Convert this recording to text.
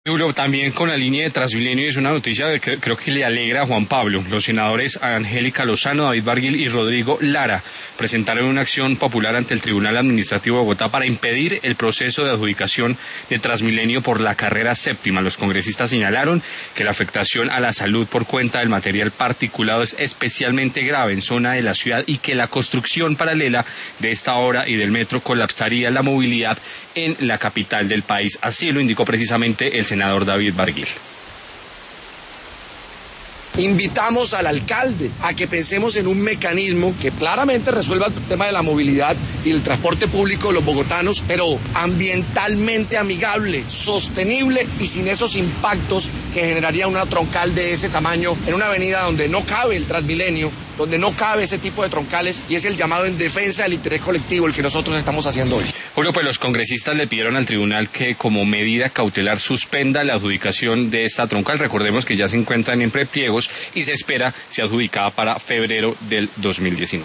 Julio, también con la línea de Transmilenio es una noticia que creo que le alegra a Juan Pablo. Los senadores Angélica Lozano, David Barguil y Rodrigo Lara presentaron una acción popular ante el Tribunal Administrativo de Bogotá para impedir el proceso de adjudicación de Transmilenio por la carrera séptima. Los congresistas señalaron que la afectación a la salud por cuenta del material particulado es especialmente grave en zona de la ciudad y que la construcción paralela de esta obra y del metro colapsaría la movilidad en la capital del país. Así lo indicó precisamente el senador David Barguil. Invitamos al alcalde a que pensemos en un mecanismo que claramente resuelva el tema de la movilidad y el transporte público de los bogotanos, pero ambientalmente amigable, sostenible y sin esos impactos que generaría una troncal de ese tamaño en una avenida donde no cabe el Transmilenio, donde no cabe ese tipo de troncales, y es el llamado en defensa del interés colectivo el que nosotros estamos haciendo hoy. Julio, pues los congresistas le pidieron al tribunal que como medida cautelar suspenda la adjudicación de esta troncal. Recordemos que ya se encuentran en prepliegos y se espera sea adjudicada para febrero del 2019.